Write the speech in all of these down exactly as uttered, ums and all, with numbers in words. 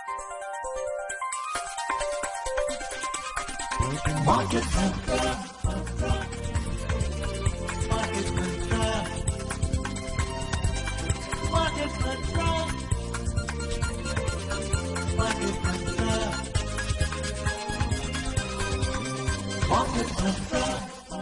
Market Mantra. Market Mantra. Market Mantra. Market Mantra. Market Mantra.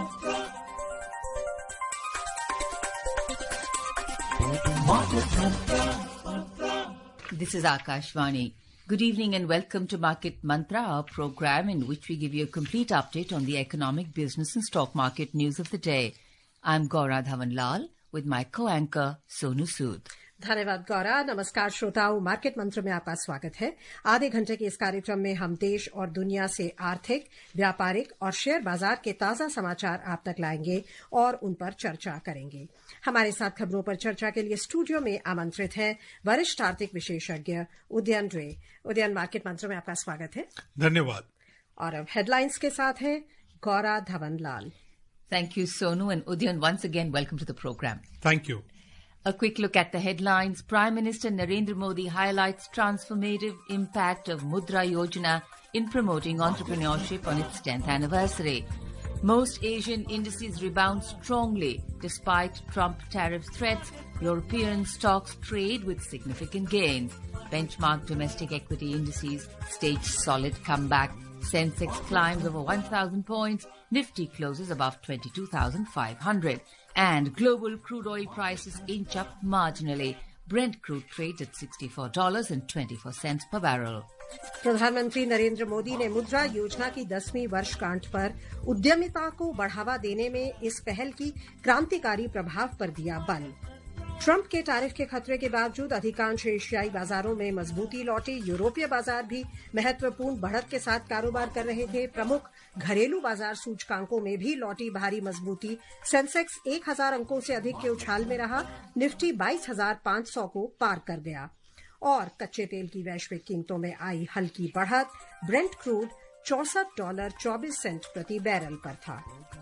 Market Mantra. This is Akashvani. Good evening and welcome to Market Mantra, our program in which we give you a complete update on the economic, business and stock market news of the day. I'm Gaura Dhawanlal with my co-anchor Sonu Sood. धन्यवाद गौरा। नमस्कार श्रोताओं, market मंत्र में आपका स्वागत है। आधे घंटे के इस कार्यक्रम में हम देश और दुनिया से आर्थिक, व्यापारिक और शेयर बाजार के ताजा समाचार आप तक लाएंगे और उन पर चर्चा करेंगे। हमारे साथ खबरों पर चर्चा के लिए स्टूडियो में आमंत्रित हैं वरिष्ठ आर्थिक विशेषज्ञ उदयन रे। उदयन, मार्केट मंत्र में आपका स्वागत है। धन्यवाद। और अब हेडलाइंस के साथ हैं Gaura धवनलाल। Thank you, Sonu, and Udyan, once again, welcome to the program. Thank you. A quick look at the headlines. Prime Minister Narendra Modi highlights transformative impact of Mudra Yojana in promoting entrepreneurship on its tenth anniversary. Most Asian indices rebound strongly despite Trump tariff threats. European stocks trade with significant gains. Benchmark domestic equity indices stage solid comeback. Sensex climbs over one thousand points. Nifty closes above twenty-two thousand five hundred. And global crude oil prices inch up marginally. Brent crude trades at sixty-four dollars and twenty-four cents per barrel. प्रधानमंत्री नरेंद्र मोदी ने मुद्रा योजना की दसवीं वर्षगांठ पर उद्यमिता को बढ़ावा देने में इस पहल की क्रांतिकारी प्रभाव पर दिया बल। ट्रंप के टैरिफ के खतरे के बावजूद अधिकांश एशियाई बाजारों में मजबूती लौटी। यूरोपीय बाजार भी महत्वपूर्ण बढ़त के साथ कारोबार कर रहे थे। प्रमुख घरेलू बाजार सूचकांकों में भी लौटी भारी मजबूती। सेंसेक्स एक हज़ार अंकों से अधिक के उछाल में रहा। निफ्टी बाईस हज़ार पाँच सौ को पार कर गया और कच्चे तेल की वैश्विक कीमतों में आई हल्की बढ़त। ब्रेंट क्रूड चौसठ डॉलर चौबीस सेंट प्रति बैरल पर था।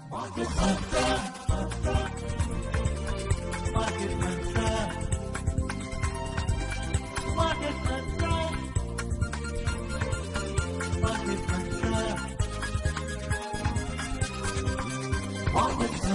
Market Mantra. Market Mantra. Market Mantra. Market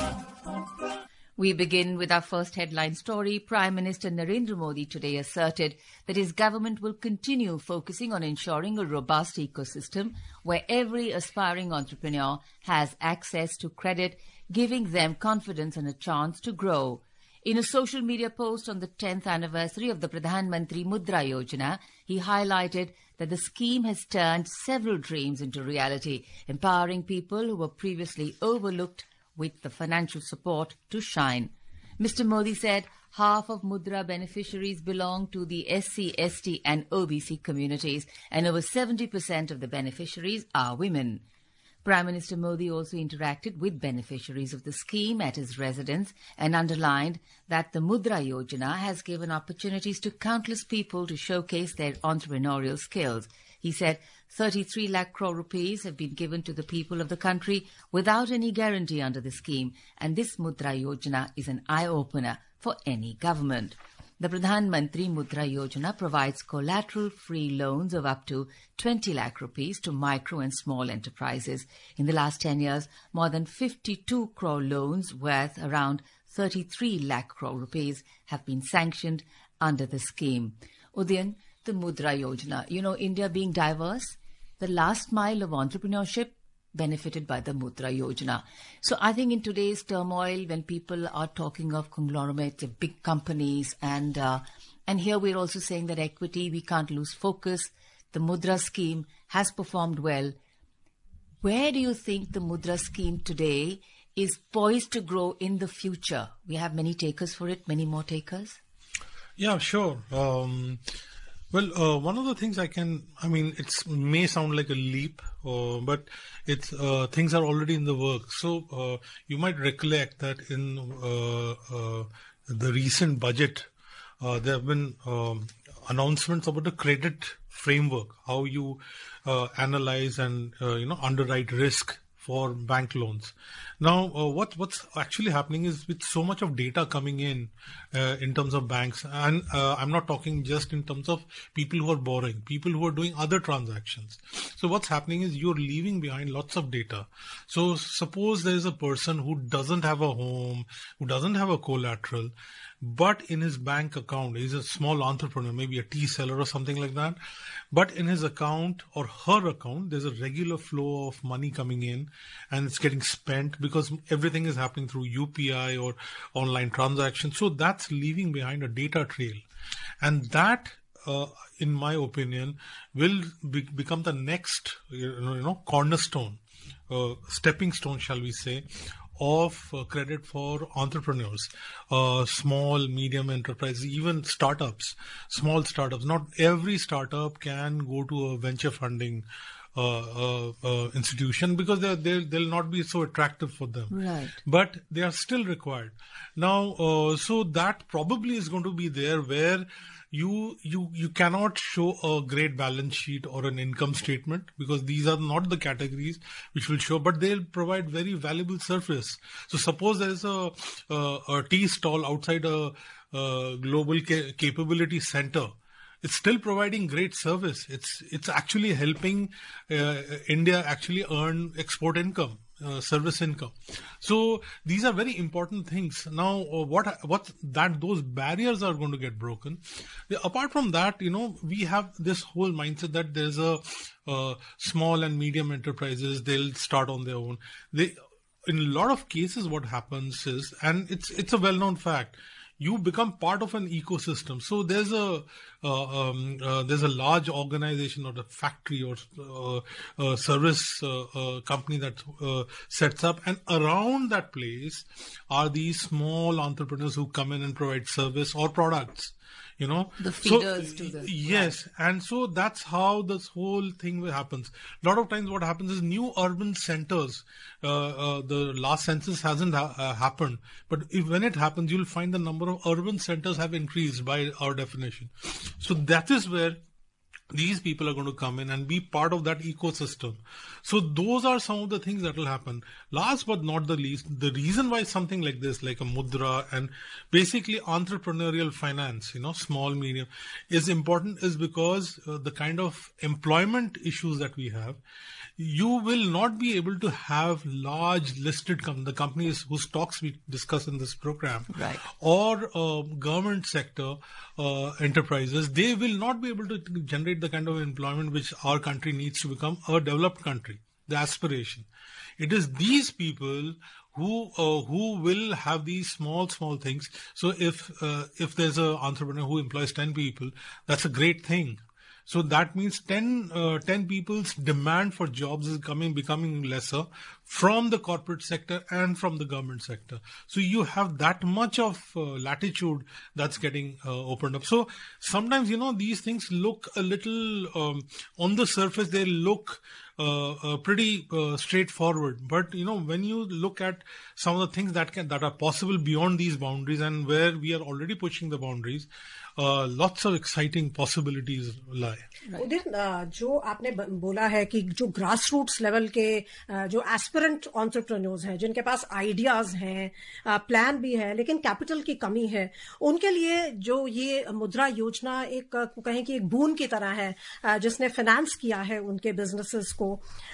Mantra. We begin with our first headline story. Prime Minister Narendra Modi today asserted that his government will continue focusing on ensuring a robust ecosystem where every aspiring entrepreneur has access to credit, giving them confidence and a chance to grow. In a social media post on the tenth anniversary of the Pradhan Mantri Mudra Yojana, he highlighted that the scheme has turned several dreams into reality, empowering people who were previously overlooked with the financial support to shine. Mister Modi said half of Mudra beneficiaries belong to the S C, S T and O B C communities, and over seventy percent of the beneficiaries are women. Prime Minister Modi also interacted with beneficiaries of the scheme at his residence and underlined that the Mudra Yojana has given opportunities to countless people to showcase their entrepreneurial skills. He said thirty-three lakh crore rupees have been given to the people of the country without any guarantee under the scheme, and this Mudra Yojana is an eye-opener for any government. The Pradhan Mantri Mudra Yojana provides collateral-free loans of up to twenty lakh rupees to micro and small enterprises. In the last ten years, more than fifty-two crore loans worth around thirty-three lakh crore rupees have been sanctioned under the scheme. Udyan, the Mudra Yojana, you know, India being diverse, the last mile of entrepreneurship benefited by the Mudra Yojana. So I think in today's turmoil, when people are talking of conglomerates, of big companies, and uh, and here we're also saying that equity, we can't lose focus. The Mudra scheme has performed well. Where do you think the Mudra scheme today is poised to grow in the future? We have many takers for it, many more takers. Yeah, sure. Um, Well, uh, one of the things I can, I mean, it may sound like a leap, uh, but it's uh, things are already in the works. So uh, you might recollect that in uh, uh, the recent budget, uh, there have been um, announcements about the credit framework, how you uh, analyze and uh, you know underwrite risk for bank loans. Now, uh, what what's actually happening is with so much of data coming in uh, in terms of banks, and uh, I'm not talking just in terms of people who are borrowing, people who are doing other transactions. So what's happening is you're leaving behind lots of data. So suppose there is a person who doesn't have a home, who doesn't have a collateral, but in his bank account, he's a small entrepreneur, maybe a tea seller or something like that. But in his account or her account, there's a regular flow of money coming in and it's getting spent because everything is happening through U P I or online transactions. So that's leaving behind a data trail. And that, uh, in my opinion, will be, become the next, you know, you know cornerstone, uh, stepping stone, shall we say, of uh, credit for entrepreneurs, uh, small, medium enterprises, even startups, small startups. Not every startup can go to a venture funding uh, uh, uh, institution because they're, they'll, they'll not be so attractive for them. Right. But they are still required. Now, uh, so that probably is going to be there where You, you, you cannot show a great balance sheet or an income statement because these are not the categories which will show, but they'll provide very valuable service. So suppose there's a, a, a tea stall outside a, a global ca- capability center. It's still providing great service. It's, it's actually helping uh, India actually earn export income. Uh, service income. So these are very important things. Now, uh, what what that those barriers are going to get broken. Apart from that, you know, we have this whole mindset that there's a uh, small and medium enterprises. They'll start on their own. They, in a lot of cases, what happens is, and it's it's a well-known fact, you become part of an ecosystem. So there's a uh, um, uh, there's a large organization or a factory or uh, uh, service uh, uh, company that uh, sets up, and around that place are these small entrepreneurs who come in and provide service or products. You know, the feeders so, to the yes, right. And so that's how this whole thing happens. A lot of times, what happens is new urban centers. Uh, uh, the last census hasn't ha- uh, happened, but if when it happens, you'll find the number of urban centers have increased by our definition. So that is where these people are going to come in and be part of that ecosystem. So those are some of the things that will happen. Last but not the least, the reason why something like this, like a mudra and basically entrepreneurial finance, you know, small, medium, is important is because uh, the kind of employment issues that we have, you will not be able to have large listed com- the companies whose stocks we discuss in this program, right, or uh, government sector uh, enterprises. They will not be able to generate the kind of employment which our country needs to become a developed country. The aspiration. It is these people who uh, who will have these small small things. So if uh, if there's an entrepreneur who employs ten people, that's a great thing. So that means ten, uh, ten people's demand for jobs is coming, becoming lesser from the corporate sector and from the government sector. So you have that much of uh, latitude that's getting uh, opened up. So sometimes, you know, these things look a little, um, on the surface, they look uh, uh, pretty uh, straightforward. But, you know, when you look at some of the things that can, that are possible beyond these boundaries and where we are already pushing the boundaries, Uh, lots of exciting possibilities lie. उदित, जो आपने बोला है कि जो grass roots level के जो aspirant entrepreneurs हैं, जिनके पास आइडियाज हैं, प्लान भी है, लेकिन कैपिटल की कमी है, उनके लिए जो ये मुद्रा योजना एक कहें कि एक बून की तरह है जिसने फाइनेंस किया है उनके बिजनेसेस को.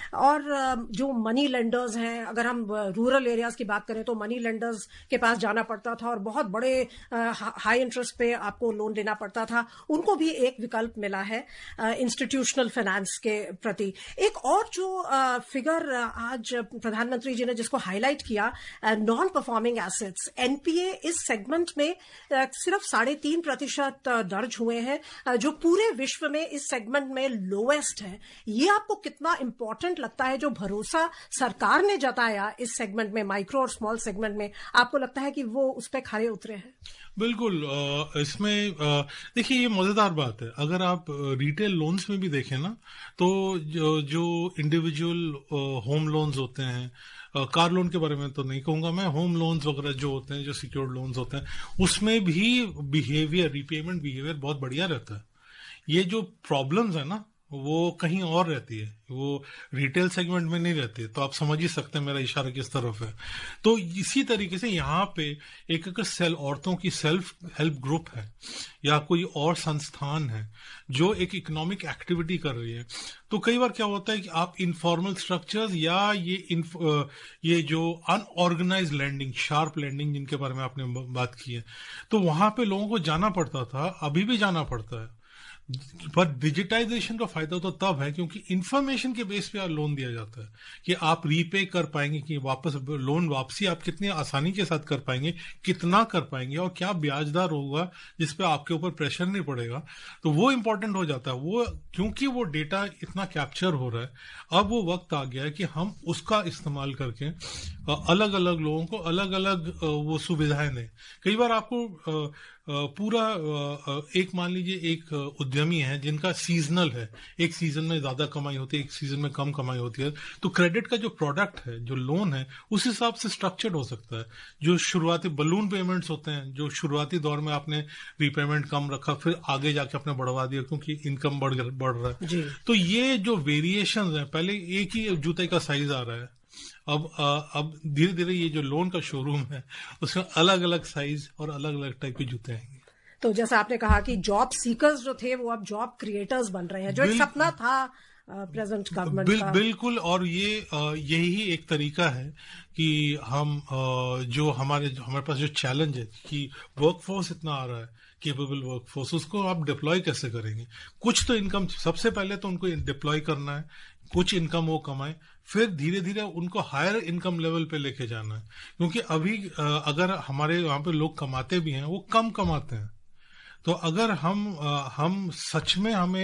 और जो मनी लेंडर्स हैं, अगर हम रूरल एरियाज की बात करें तो मनी लेंडर्स के पास जाना पड़ता था और बहुत बड़े हाई इंटरेस्ट पे आपको लोन देना पड़ता था. उनको भी एक विकल्प मिला है इंस्टीट्यूशनल फाइनेंस के प्रति. एक और जो फिगर आज प्रधानमंत्री जी ने जिसको हाईलाइट किया, नॉन परफॉर्मिंग एसेट्स, एनपीए इस सेगमेंट में सिर्फ साढ़े तीन प्रतिशत दर्ज हुए हैं, जो पूरे विश्व में इस सेगमेंट में लोएस्ट है. ये आपको कितना इंपॉर्टेंट लगता है? जो भरोसा सरकार ने जताया इस सेगमेंट में, माइक्रो और स्मॉल सेगमेंट में, आपको लगता है कि वो उस पर खरे उतरे हैं? बिल्कुल. इसमें देखिए, ये मजेदार बात है. अगर आप रिटेल लोन्स में भी देखें ना, तो जो, जो इंडिविजुअल होम लोन्स होते हैं, कार लोन के बारे में तो नहीं कहूंगा मैं, होम लोन्स वगैरह जो होते हैं, जो सिक्योर्ड लोन्स होते हैं, उसमें भी बिहेवियर, रीपेमेंट बिहेवियर बहुत बढ़िया रहता है. ये जो प्रॉब्लम्स है ना, वो कहीं और रहती है, वो रिटेल सेगमेंट में नहीं रहती है। तो आप समझ ही सकते हैं मेरा इशारा किस तरफ है। तो इसी तरीके से यहाँ पे एक अगर सेल औरतों की सेल्फ हेल्प ग्रुप है या कोई और संस्थान है जो एक इकोनॉमिक एक्टिविटी कर रही है, तो कई बार क्या होता है कि आप इनफॉर्मल स्ट्रक्चर्स या ये ये जो अनऑर्गेनाइज लैंडिंग, शार्प लैंडिंग जिनके बारे में आपने बात की है, तो वहां पे लोगों को जाना पड़ता था, अभी भी जाना पड़ता है। पर डिजिटाइजेशन का फायदा तो तब है क्योंकि इंफॉर्मेशन के बेस पे लोन दिया जाता है कि आप रीपे कर पाएंगे, कि वापस लोन वापसी आप कितनी आसानी के साथ कर पाएंगे, कितना कर पाएंगे और क्या ब्याज दर होगा जिस पे आपके ऊपर प्रेशर नहीं पड़ेगा। तो वो इंपॉर्टेंट हो जाता है। वो क्योंकि वो डेटा इतना कैप्चर हो रहा है, अब वो वक्त आ गया है कि हम उसका इस्तेमाल करके अलग अलग लोगों को अलग अलग वो सुविधाएं दें। कई बार आपको पूरा एक मान लीजिए एक उद्यमी है जिनका सीजनल है, एक सीजन में ज्यादा कमाई होती है, एक सीजन में कम कमाई होती है, तो क्रेडिट का जो प्रोडक्ट है, जो लोन है, उस हिसाब से स्ट्रक्चर्ड हो सकता है। जो शुरुआती बलून पेमेंट्स होते हैं, जो शुरुआती दौर में आपने रीपेमेंट कम रखा, फिर आगे जाके आपने बढ़वा दिया क्योंकि इनकम बढ़ बढ़ रहा है जी। तो ये जो वेरिएशन है, पहले एक ही जूते का साइज आ रहा है, अब अब धीरे धीरे ये जो लोन का शोरूम है उसमें अलग अलग साइज और अलग अलग टाइप के जूते आएंगे। तो जैसा आपने कहा कि जॉब सीकर्स जो थे वो अब जॉब क्रिएटर्स बन रहे हैं, जो एक सपना था प्रेजेंट गवर्नमेंट बिल, का। बिल्कुल। और ये यही एक तरीका है कि हम जो हमारे जो हमारे पास जो चैलेंज है कि वर्कफोर्स इतना आ रहा है, केपेबल वर्कफोर्स, उसको आप डिप्लॉय कैसे करेंगे। कुछ तो इनकम, सबसे पहले तो उनको डिप्लॉय करना है, कुछ इनकम वो कमाए, फिर धीरे धीरे उनको हायर इनकम लेवल पे लेके जाना है। क्योंकि अभी अगर हमारे वहां पे लोग कमाते भी हैं, वो कम कमाते हैं। तो अगर हम हम सच में हमें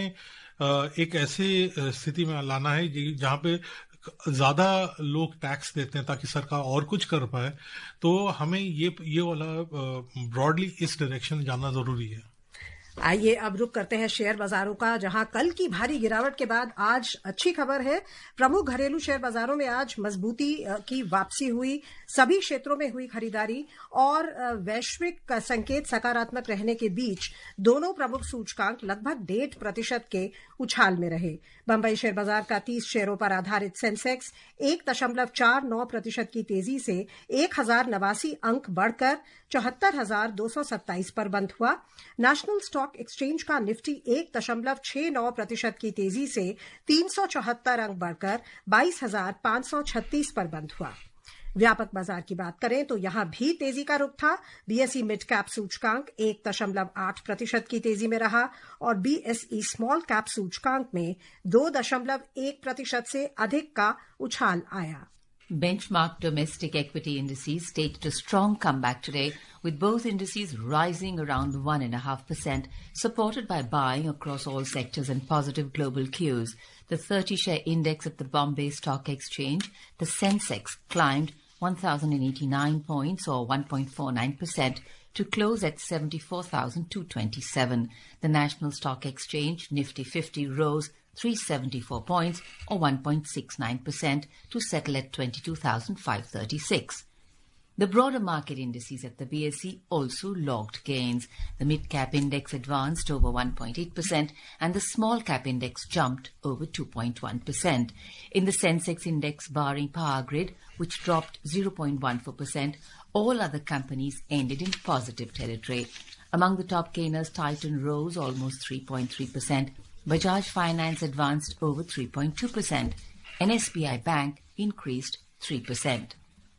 एक ऐसे स्थिति में लाना है जहां पे ज्यादा लोग टैक्स देते हैं ताकि सरकार और कुछ कर पाए, तो हमें ये ये वाला ब्रॉडली इस डायरेक्शन जाना जरूरी है। आइए अब रुक करते हैं शेयर बाजारों का, जहां कल की भारी गिरावट के बाद आज अच्छी खबर है। प्रमुख घरेलू शेयर बाजारों में आज मजबूती की वापसी हुई, सभी क्षेत्रों में हुई खरीदारी और वैश्विक संकेत सकारात्मक रहने के बीच दोनों प्रमुख सूचकांक लगभग डेढ़ प्रतिशत के उछाल में रहे। बंबई शेयर बाजार का तीस शेयरों पर आधारित सेंसेक्स एक दशमलव चार नौ प्रतिशत की तेजी से एक हजार नवासी अंक बढ़कर चौहत्तर हजार दो सौ सत्ताईस पर बंद हुआ। नेशनल स्टॉक एक्सचेंज का निफ्टी एक दशमलव छह नौ प्रतिशत की तेजी से तीन सौ चौहत्तर अंक बढ़कर बाईस हजार पांच सौ छत्तीस पर बंद हुआ। व्यापक बाजार की बात करें तो यहां भी तेजी का रुख था। बीएसई मिड कैप सूचकांक एक दशमलव आठ प्रतिशत की तेजी में रहा और बीएसई स्मॉल कैप सूचकांक में दो दशमलव एक प्रतिशत से अधिक का उछाल आया। Benchmark domestic equity indices staged a strong comeback today, with both indices rising around one point five percent, supported by buying across all sectors and positive global cues. The thirty-share index at the Bombay Stock Exchange, the Sensex, climbed one thousand eighty-nine points or one point four nine percent to close at seventy-four thousand two hundred twenty-seven. The National Stock Exchange, Nifty fifty, rose three hundred seventy-four points or one point six nine percent to settle at twenty-two thousand five hundred thirty-six. The broader market indices at the B S E also logged gains. The mid-cap index advanced over one point eight percent and the small-cap index jumped over two point one percent. In the Sensex index, barring Power Grid, which dropped zero point one four percent, all other companies ended in positive territory. Among the top gainers, Titan rose almost three point three percent. Bajaj Finance advanced over three point two percent. N S B I Bank increased three percent.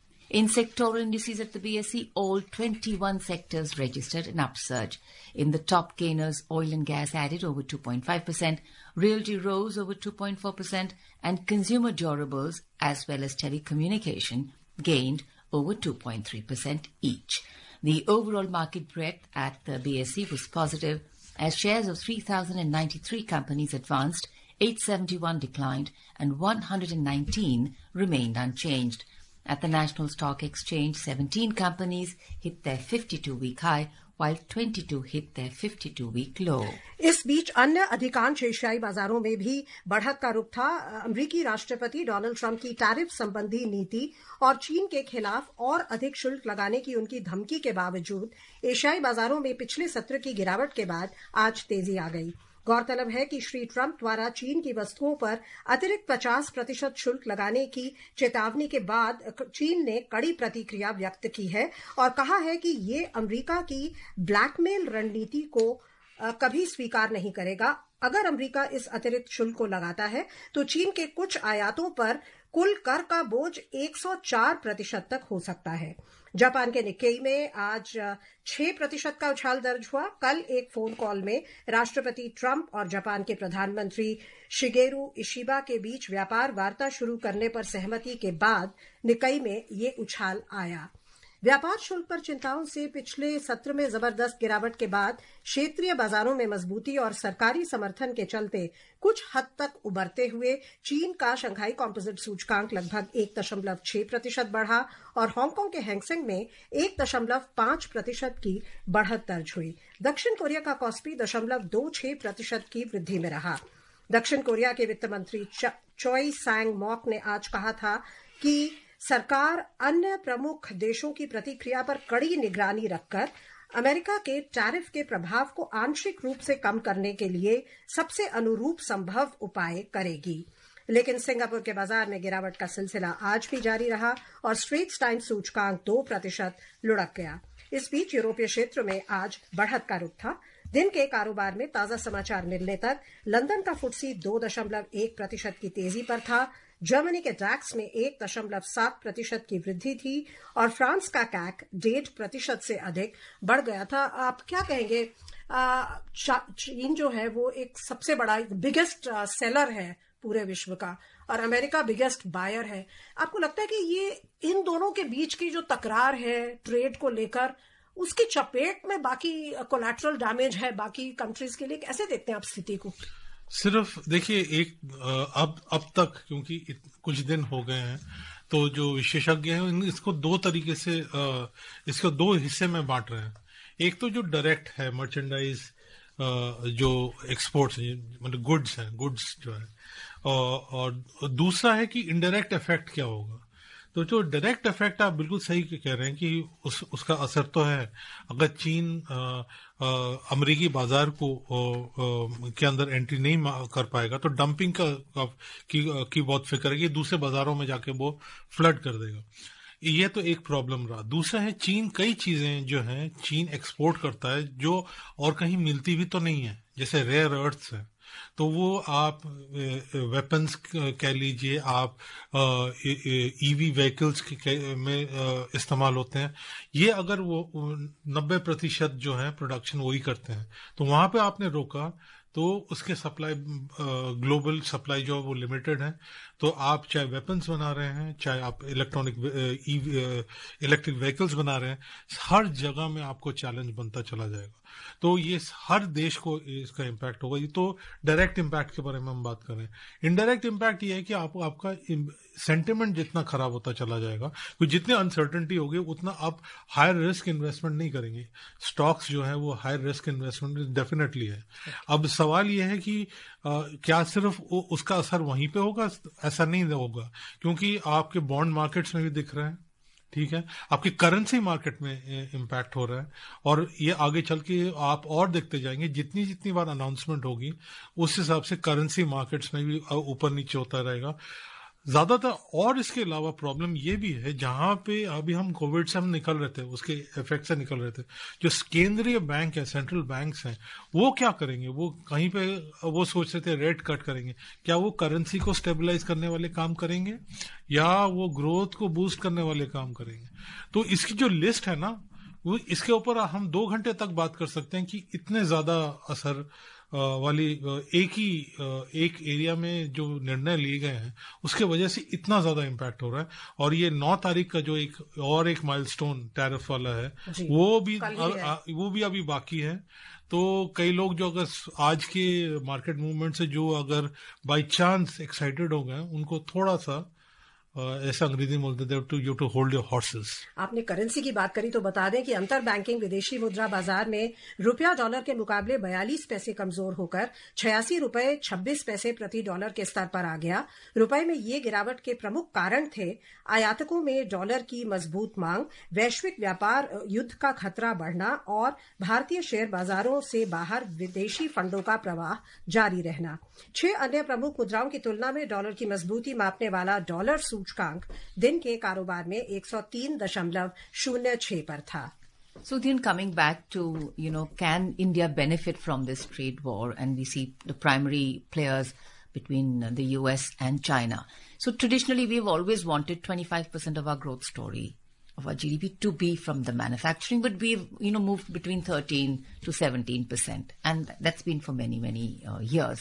In sectoral indices at the B S E, all twenty-one sectors registered an upsurge. In the top gainers, oil and gas added over two point five percent, realty rose over two point four percent, and consumer durables as well as telecommunication gained over two point three percent each. The overall market breadth at the B S E was positive, as shares of three thousand ninety-three companies advanced, eight hundred seventy-one declined, and one hundred nineteen remained unchanged. At the National Stock Exchange, seventeen companies hit their fifty-two-week high, while twenty-two hit their fifty-two-week low. इस बीच अन्य अधिकांश एशियाई बाजारों में भी बढ़त का रुख था। अमेरिकी राष्ट्रपति डोनाल्ड ट्रंप की टैरिफ संबंधी नीति और चीन के खिलाफ और अधिक शुल्क लगाने की उनकी धमकी के बावजूद एशियाई बाजारों में पिछले सत्र की गिरावट के बाद आज तेजी आ गई। गौरतलब है कि श्री ट्रंप द्वारा चीन की वस्तुओं पर अतिरिक्त पचास प्रतिशत शुल्क लगाने की चेतावनी के बाद चीन ने कड़ी प्रतिक्रिया व्यक्त की है और कहा है कि ये अमेरिका की ब्लैकमेल रणनीति को कभी स्वीकार नहीं करेगा। अगर अमेरिका इस अतिरिक्त शुल्क को लगाता है तो चीन के कुछ आयातों पर कुल कर का बोझ एक सौ चार प्रतिशत तक हो सकता है। जापान के निक्केई में आज छह प्रतिशत का उछाल दर्ज हुआ। कल एक फोन कॉल में राष्ट्रपति ट्रंप और जापान के प्रधानमंत्री शिगेरू इशिबा के बीच व्यापार वार्ता शुरू करने पर सहमति के बाद निक्केई में ये उछाल आया। व्यापार शुल्क पर चिंताओं से पिछले सत्र में जबरदस्त गिरावट के बाद क्षेत्रीय बाजारों में मजबूती और सरकारी समर्थन के चलते कुछ हद तक उबरते हुए चीन का शंघाई कॉम्पोजिट सूचकांक लगभग एक दशमलव छह प्रतिशत बढ़ा और हांगकांग के हैंगसेंग में एक दशमलव पांच प्रतिशत की बढ़त दर्ज हुई। दक्षिण कोरिया का कॉस्पी दशमलव दो छह प्रतिशत की वृद्धि में रहा। दक्षिण कोरिया के वित्त मंत्री चोई सांग मॉक ने आज कहा था कि सरकार अन्य प्रमुख देशों की प्रतिक्रिया पर कड़ी निगरानी रखकर अमेरिका के टैरिफ के प्रभाव को आंशिक रूप से कम करने के लिए सबसे अनुरूप संभव उपाय करेगी। लेकिन सिंगापुर के बाजार में गिरावट का सिलसिला आज भी जारी रहा और स्ट्रेट्स टाइम्स सूचकांक दो प्रतिशत लुढ़क गया। इस बीच यूरोपीय क्षेत्र में आज बढ़त का रुख था। दिन के कारोबार में ताजा समाचार मिलने तक लंदन का फुटसी दो दशमलव एक प्रतिशत की तेजी पर था। जर्मनी के डैक्स में एक दशमलव सात प्रतिशत की वृद्धि थी और फ्रांस का कैक डेढ़ प्रतिशत से अधिक बढ़ गया था। आप क्या कहेंगे? चीन जो है वो एक सबसे बड़ा बिगेस्ट सेलर है पूरे विश्व का और अमेरिका बिगेस्ट बायर है। आपको लगता है कि ये इन दोनों के बीच की जो तकरार है ट्रेड को लेकर, उसकी चपेट में बाकी कोलैटरल डैमेज है बाकी कंट्रीज के लिए? कैसे देखते हैं आप स्थिति को? सिर्फ देखिए, एक अब अब तक क्योंकि कुछ दिन हो गए हैं तो जो विशेषज्ञ हैं इसको दो तरीके से इसको दो हिस्से में बांट रहे हैं। एक तो जो डायरेक्ट है मर्चेंडाइज, जो एक्सपोर्ट्स मतलब गुड्स हैं, गुड्स जो है, और दूसरा है कि इनडायरेक्ट इफेक्ट क्या होगा। तो जो डायरेक्ट इफेक्ट आप बिल्कुल सही कह रहे हैं कि उस उसका असर तो है। अगर चीन अमेरिकी बाजार को आ, आ, के अंदर एंट्री नहीं कर पाएगा तो डंपिंग का, का की, की बहुत फिक्र है कि दूसरे बाजारों में जाके वो फ्लड कर देगा। ये तो एक प्रॉब्लम रहा। दूसरा है चीन कई चीजें जो हैं चीन एक्सपोर्ट करता है जो और कहीं मिलती भी तो नहीं है, जैसे रेयर अर्थ्स है। तो वो आप वेपन्स कह लीजिए, आप ईवी व्हीकल्स में इस्तेमाल होते हैं। ये अगर वो नब्बे प्रतिशत जो है प्रोडक्शन वही करते हैं, तो वहां पे आपने रोका तो उसके सप्लाई, ग्लोबल सप्लाई जो है वो लिमिटेड है। तो आप चाहे वेपन्स बना रहे हैं, चाहे आप इलेक्ट्रॉनिक इलेक्ट्रिक व्हीकल्स बना रहे हैं, हर जगह में आपको चैलेंज बनता चला जाएगा। तो ये हर देश को इसका इम्पैक्ट होगा। ये तो डायरेक्ट इम्पैक्ट के बारे में हम बात कर रहे हैं। इनडायरेक्ट इम्पैक्ट ये है कि आप, आपका सेंटिमेंट जितना खराब होता चला जाएगा, क्योंकि जितने अनसर्टेनिटी होगी उतना आप हायर रिस्क इन्वेस्टमेंट नहीं करेंगे। स्टॉक्स जो है वो हायर रिस्क इन्वेस्टमेंट डेफिनेटली है। अब सवाल ये है कि आ, क्या सिर्फ उसका असर वहीं पे होगा? ऐसा नहीं होगा, क्योंकि आपके बॉन्ड मार्केट्स में भी दिख रहा है, ठीक है, आपकी करेंसी मार्केट में इम्पैक्ट हो रहा है, और ये आगे चल के आप और देखते जाएंगे जितनी जितनी बार अनाउंसमेंट होगी उस हिसाब से करेंसी मार्केट्स में भी ऊपर नीचे होता रहेगा ज्यादातर। और इसके अलावा प्रॉब्लम ये भी है, जहां पे अभी हम कोविड से हम निकल रहे थे, उसके इफेक्ट से निकल रहे थे, जो केंद्रीय बैंक है, सेंट्रल बैंक्स हैं, वो क्या करेंगे? वो कहीं पे वो सोच रहे थे रेट कट करेंगे। क्या वो करेंसी को स्टेबलाइज करने वाले काम करेंगे या वो ग्रोथ को बूस्ट करने वाले काम करेंगे? तो इसकी जो लिस्ट है ना, वो इसके ऊपर हम दो घंटे तक बात कर सकते हैं कि इतने ज्यादा असर वाली एक ही एक एरिया में जो निर्णय लिए गए हैं उसके वजह से इतना ज्यादा इम्पैक्ट हो रहा है। और ये नौ तारीख का जो एक और एक माइलस्टोन टैरिफ वाला है वो भी आ, वो भी अभी बाकी है। तो कई लोग जो अगर आज के मार्केट मूवमेंट से जो अगर बाय चांस एक्साइटेड हो गए, उनको थोड़ा सा ऐसा अंग्रेजी में बोलते हैं, to you to hold your horses. आपने करेंसी की बात करी तो बता दें कि अंतर बैंकिंग विदेशी मुद्रा बाजार में रुपया डॉलर के मुकाबले बयालीस पैसे कमजोर होकर छियासी रुपए छब्बीस पैसे प्रति डॉलर के स्तर पर आ गया। रुपए में ये गिरावट के प्रमुख कारण थे आयातकों में डॉलर की मजबूत मांग, वैश्विक व्यापार युद्ध का खतरा बढ़ना और भारतीय शेयर बाजारों से बाहर विदेशी फंडों का प्रवाह जारी रहना। छह अन्य प्रमुख मुद्राओं की तुलना में डॉलर की मजबूती मापने वाला डॉलर सूचकांक दिन के कारोबार में एक सौ तीन दशमलव शून्य छह पर था। So then coming back to, you know, can India benefit from this trade war? And we see the primary players between the U S and China. So traditionally we've always wanted twenty-five percent of our growth story, of our G D P to be from the manufacturing, but we've, you know, moved between thirteen to seventeen percent. And that's been for many, many uh, years.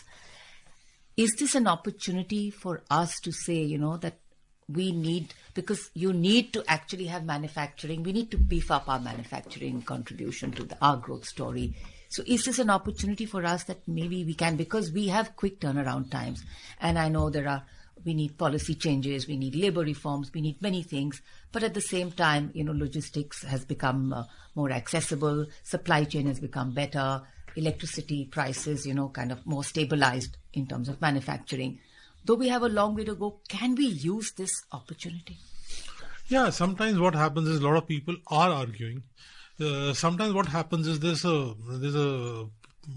Is this an opportunity for us to say, you know, that we need, because you need to actually have manufacturing, we need to beef up our manufacturing contribution to the, our growth story. So is this an opportunity for us that maybe we can, because we have quick turnaround times, and I know there are, we need policy changes, we need labor reforms, we need many things, but at the same time, you know, logistics has become uh, more accessible, supply chain has become better, electricity prices, you know, kind of more stabilized in terms of manufacturing. Though we have a long way to go, can we use this opportunity? Yeah, sometimes what happens is a lot of people are arguing. Uh, sometimes what happens is there's a there's a,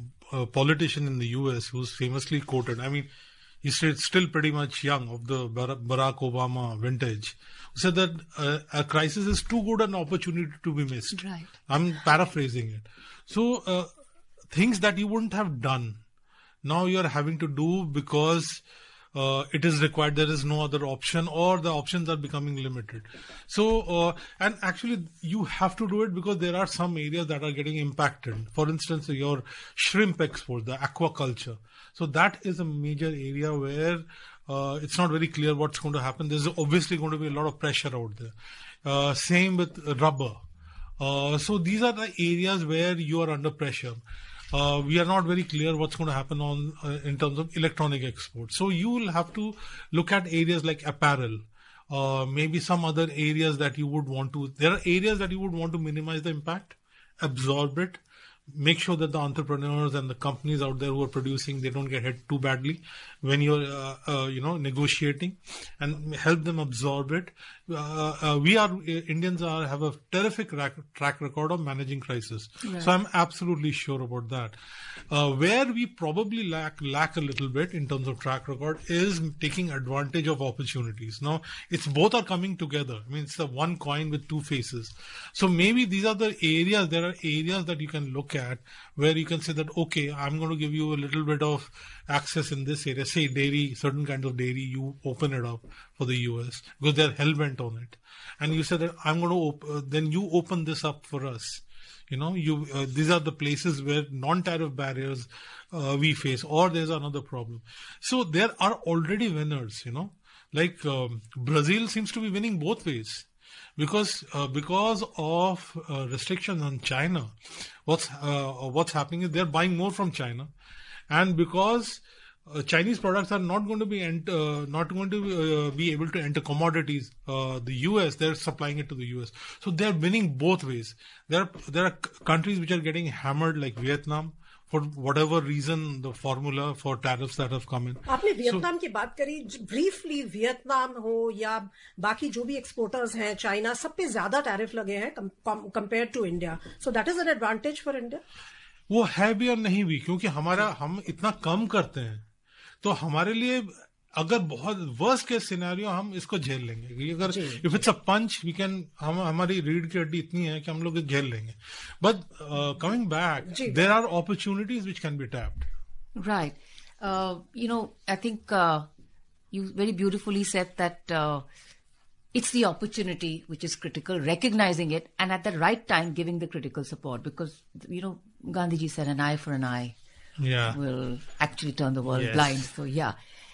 a politician in the U S who's famously quoted. I mean, he's still pretty much young, of the Barack Obama vintage, who said that uh, a crisis is too good an opportunity to be missed. Right. I'm paraphrasing it. So uh, things that you wouldn't have done, now you're having to do because Uh, it is required, there is no other option, or the options are becoming limited. So, uh, and actually you have to do it because there are some areas that are getting impacted. For instance, your shrimp export, the aquaculture. So that is a major area where uh, it's not very clear what's going to happen. There's obviously going to be a lot of pressure out there. Uh, same with rubber. Uh, so these are the areas where you are under pressure. Uh, we are not very clear what's going to happen on uh, in terms of electronic exports. So you will have to look at areas like apparel, uh, maybe some other areas that you would want to. There are areas that you would want to minimize the impact, absorb it, make sure that the entrepreneurs and the companies out there who are producing, they don't get hit too badly when you're, uh, uh, you know, negotiating, and help them absorb it. Uh, uh, we are, uh, Indians are, have a terrific rac- track record of managing crisis. Right. So I'm absolutely sure about that. Uh, where we probably lack, lack a little bit in terms of track record is taking advantage of opportunities. Now, it's both are coming together. I mean, it's the one coin with two faces. So maybe these are the areas, there are areas that you can look at where you can say that, okay, I'm going to give you a little bit of access in this area. Say dairy, certain kinds of dairy, you open it up for the U S because they're hell-bent on it. And you said that I'm going to, op- uh, then you open this up for us. You know, you uh, these are the places where non-tariff barriers uh, we face, or there's another problem. So there are already winners, you know, like um, Brazil seems to be winning both ways. Because uh, because of uh, restrictions on China, what's uh, what's happening is they're buying more from China, and because uh, Chinese products are not going to be ent- uh, not going to uh, be able to enter commodities, uh, the U S, they're supplying it to the U S. So they're winning both ways. There are there are c- countries which are getting hammered, like Vietnam, for whatever reason, the formula for tariffs that have come in. आपने Vietnam की बात करी, briefly Vietnam हो या बाकी जो भी exporters हैं चाइना, सब पे ज्यादा टैरिफ लगे हैं compare to India. So that is an advantage for India. वो है भी और नहीं भी, क्योंकि हमारा हम इतना कम करते हैं, तो हमारे लिए अगर बहुत वर्स्ट केस सिनेरियो हम इसको झेल लेंगे. अगर if it's a punch we can, हम हमारी रीढ़ की हड्डी इतनी है कि हम लोग झेल लेंगे. But coming back, there are opportunities which can be tapped. Right. You know, I think you very beautifully said that uh, it's the opportunity which is critical, recognizing it, and at the right time giving the critical support, because, you know, Gandhiji said an eye for an eye yeah. will actually turn the world yes. blind. So yeah.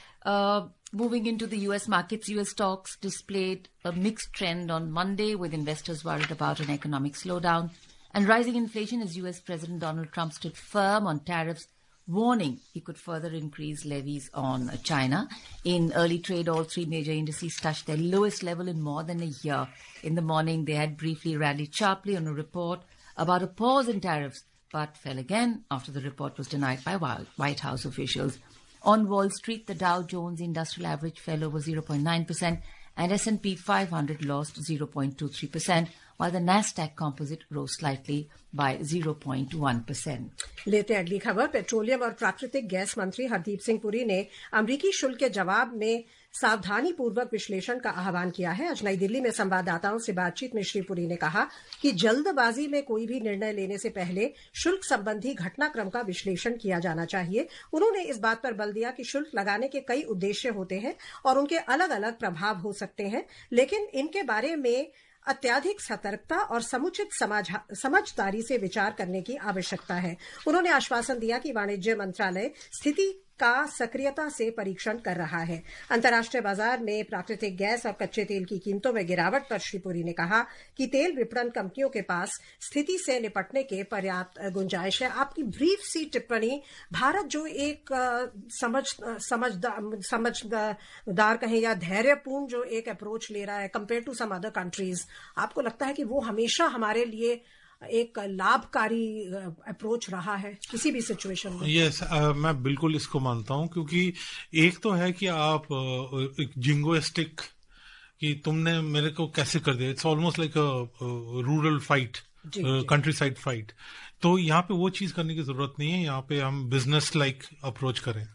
Uh, moving into the U S markets, U S stocks displayed a mixed trend on Monday, with investors worried about an economic slowdown and rising inflation as U S President Donald Trump stood firm on tariffs warning he could further increase levies on China. In early trade, all three major indices touched their lowest level in more than a year. In the morning, they had briefly rallied sharply on a report about a pause in tariffs, but fell again after the report was denied by White House officials. On Wall Street, the Dow Jones Industrial Average fell over zero point nine percent and S and P five hundred lost zero point two three percent, while the Nasdaq Composite rose slightly by zero point one percent. लेते हैं अगली खबर। Petroleum और प्राकृतिक gas मंत्री हरदीप सिंह पुरी ने अमरीकी शुल्क के जवाब में सावधानी पूर्वक विश्लेषण का आह्वान किया है। आज नई दिल्ली में संवाददाताओं से बातचीत में श्री पुरी ने कहा कि जल्दबाजी में कोई भी निर्णय लेने से पहले शुल्क संबंधी घटनाक्रम का विश्लेषण किया जाना चाहिए। उन्होंने इस बात पर बल दिया कि शुल्क लगाने के कई उद्देश्य होते हैं और उनके अलग अलग प्रभाव हो सकते हैं, लेकिन इनके बारे में अत्याधिक सतर्कता और समुचित समझदारी से विचार करने की आवश्यकता है। उन्होंने आश्वासन दिया कि वाणिज्य मंत्रालय स्थिति का सक्रियता से परीक्षण कर रहा है। अंतर्राष्ट्रीय बाजार में प्राकृतिक गैस और कच्चे तेल की कीमतों में गिरावट पर श्री पुरी ने कहा कि तेल विपणन कंपनियों के पास स्थिति से निपटने के पर्याप्त गुंजाइश है। आपकी ब्रीफ सी टिप्पणी, भारत जो एक समझ समझदार समझदार कहें या धैर्यपूर्ण जो एक अप्रोच ले रहा है compare to some other countries, आपको लगता है कि वो हमेशा हमारे लिए एक लाभकारी अप्रोच रहा है किसी भी सिचुएशन में? यस yes, uh, मैं बिल्कुल इसको मानता हूं, क्योंकि एक तो है कि आप uh, एक जिंगोइस्टिक कि तुमने मेरे को कैसे कर दिया, it's almost like a rural fight, countryside fight. तो यहाँ पे वो चीज करने की जरूरत नहीं है, यहाँ पे हम बिजनेस लाइक अप्रोच करें।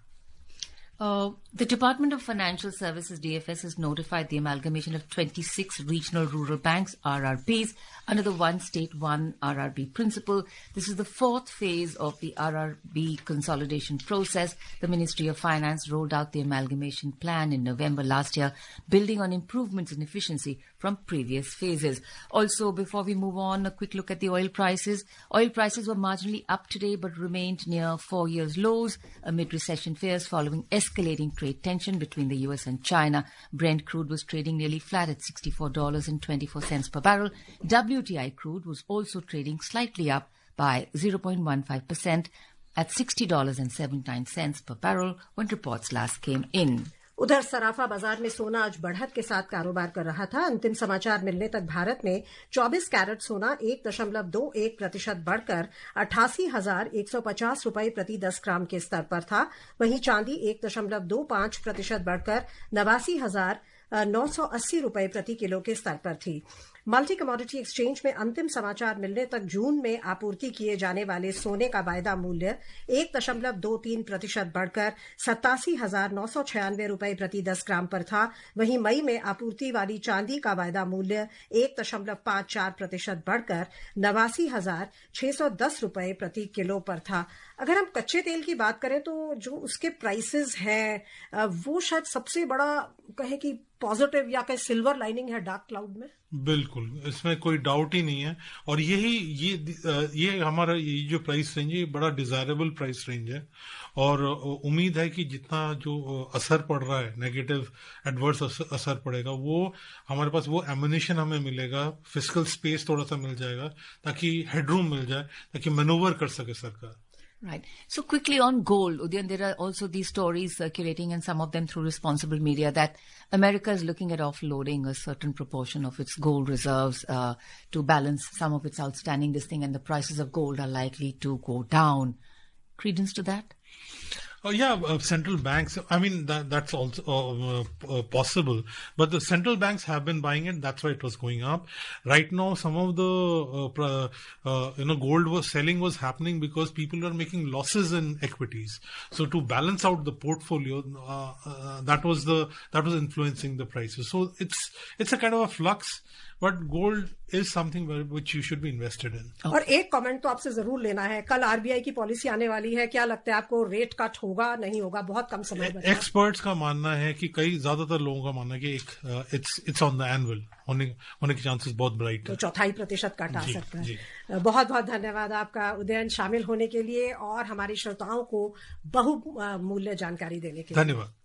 Uh, the Department of Financial Services, D F S, has notified the amalgamation of twenty-six regional rural banks, R R Bs, under the One State, One R R B principle. This is the fourth phase of the R R B consolidation process. The Ministry of Finance rolled out the amalgamation plan in November last year, building on improvements in efficiency from previous phases. Also, before we move on, a quick look at the oil prices. Oil prices were marginally up today but remained near four years lows amid recession fears following escalating trade tension between the U S and China. Brent crude was trading nearly flat at sixty-four dollars and twenty-four cents per barrel. W T I crude was also trading slightly up by zero point one five percent at sixty dollars and seventy-nine cents per barrel when reports last came in. उधर सराफा बाजार में सोना आज बढ़त के साथ कारोबार कर रहा था। अंतिम समाचार मिलने तक भारत में चौबीस कैरेट सोना एक दशमलव दो एक प्रतिशत बढ़कर अट्ठासी हजार एक सौ पचास रुपए प्रति दस ग्राम के स्तर पर था। वहीं चांदी एक दशमलव दो पांच प्रतिशत बढ़कर नवासी हजार नौ सौ अस्सी रुपए प्रति किलो के स्तर पर थी। मल्टी कमोडिटी एक्सचेंज में अंतिम समाचार मिलने तक जून में आपूर्ति किए जाने वाले सोने का वायदा मूल्य एक दशमलव दो तीन प्रतिशत बढ़कर सत्तासी हजार नौ सौ छियानवे रुपए प्रति दस ग्राम पर था। वहीं मई में आपूर्ति वाली चांदी का वायदा मूल्य एक दशमलव पांच चार प्रतिशत बढ़कर नवासी हजार छह सौ दस रुपए प्रति किलो पर था। अगर हम कच्चे तेल की बात करें तो जो उसके प्राइसेस हैं वो शायद सबसे बड़ा कहे कि पॉजिटिव या कहीं सिल्वर लाइनिंग है डार्क क्लाउड में। बिल्कुल, इसमें कोई डाउट ही नहीं है। और यही ये ये हमारा ये जो प्राइस रेंज है ये बड़ा डिजायरेबल प्राइस रेंज है और उम्मीद है कि जितना जो असर पड़ रहा है नेगेटिव एडवर्स असर पड़ेगा वो हमारे पास वो एम्युनिशन हमें मिलेगा, फिस्कल स्पेस थोड़ा सा मिल जाएगा ताकि हेडरूम मिल जाए ताकि मैनूवर कर सके सरकार। Right. So quickly on gold, Udyan, there are also these stories circulating and some of them through responsible media that America is looking at offloading a certain proportion of its gold reserves uh, to balance some of its outstanding this thing, and the prices of gold are likely to go down. Credence to that? Oh, yeah, uh, central banks, I mean, that, that's also uh, uh, possible. But the central banks have been buying it. That's why it was going up. Right now, some of the, uh, uh, you know, gold was selling was happening because people were making losses in equities. So to balance out the portfolio, uh, uh, that was the, that was influencing the prices. So it's, it's a kind of a flux. But gold is something which you should be invested in. Okay. और एक comment तो आपसे जरूर लेना है, कल RBI की policy आने वाली है, क्या लगता है आपको रेट कट होगा नहीं होगा? बहुत कम समय बचा है। एक्सपर्ट्स का मानना है कि कई ज्यादातर लोगों का मानना है कि एक it's it's on the annual होने होने के चांसेस बहुत ब्राइट है, तो चौथाई प्रतिशत कट आ सकता है। बहुत बहुत धन्यवाद आपका उदयन शामिल होने के लिए और हमारे श्रोताओं को बहुमूल्य जानकारी देने के लिए। धन्यवाद।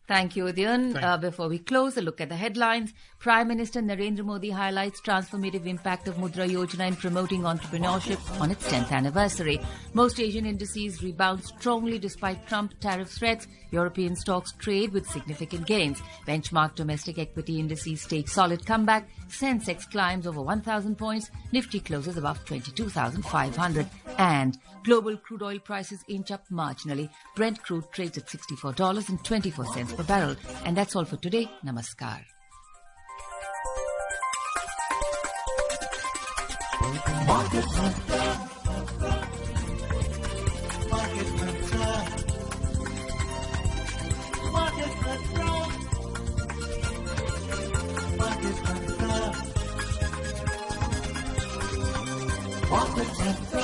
Thank you, Udyan. Thank Uh, before we close, a look at the headlines. Prime Minister Narendra Modi highlights transformative impact of Mudra Yojana in promoting entrepreneurship on its tenth anniversary. Most Asian indices rebound strongly despite Trump tariff threats. European stocks trade with significant gains. Benchmark domestic equity indices stage solid comeback. Sensex climbs over one thousand points. Nifty closes above twenty-two thousand five hundred. And global crude oil prices inch up marginally. Brent crude trades at sixty-four dollars and twenty-four cents per barrel. And that's all for today. Namaskar. Market Mantra. Market Mantra. Market Mantra. Market Mantra. Market Mantra.